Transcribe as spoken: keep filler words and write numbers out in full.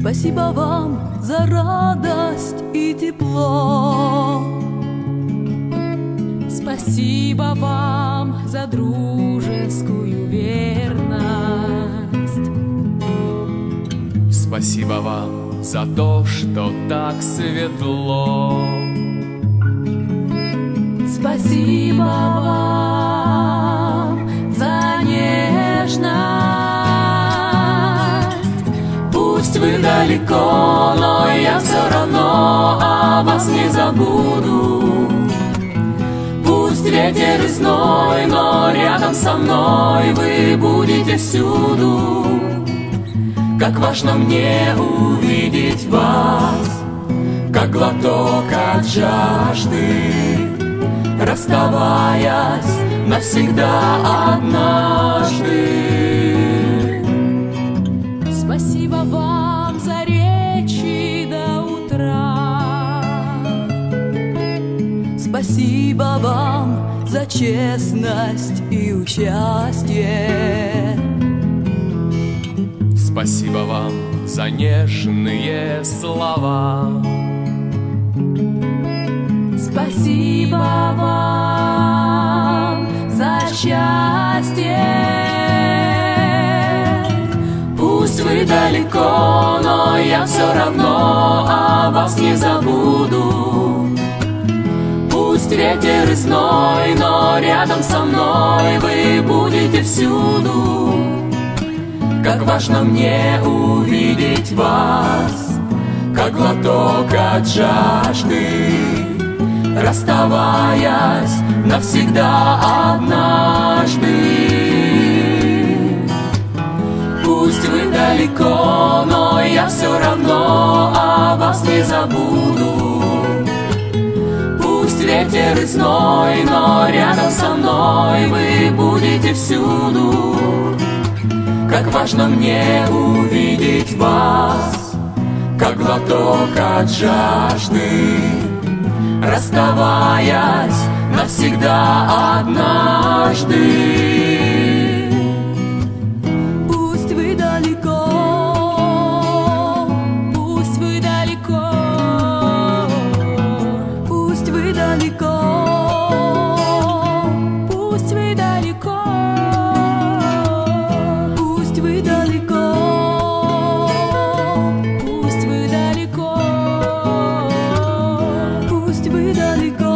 Спасибо вам за радость и тепло. Спасибо вам за дружескую верность. Спасибо вам за то, что так светло. Спасибо вам за нежность. Пусть вы далеко, но я все равно о вас не забуду. Пусть ветер и зной, но рядом со мной вы будете всюду. Как важно мне увидеть вас, как глоток от жажды, расставаясь навсегда однажды. Спасибо вам за речи до утра. Спасибо вам за честность и участие. Спасибо вам за нежные слова. Спасибо вам за счастье. Пусть вы далеко, но я все равно о вас не забуду. Пусть ветер и зной, но рядом со мной вы будете всюду. Как важно мне увидеть вас, как глоток от жажды, расставаясь навсегда однажды. Пусть вы далеко, но я все равно о вас не забуду. Пусть ветер и зной, но рядом со мной вы будете всюду. Как важно мне увидеть вас, как глоток от жажды, расставаясь навсегда однажды. Пусть вы далеко, Пусть вы далеко, пусть вы далеко, пусть вы далеко, пусть вы далеко, пусть вы далеко, пусть вы далеко.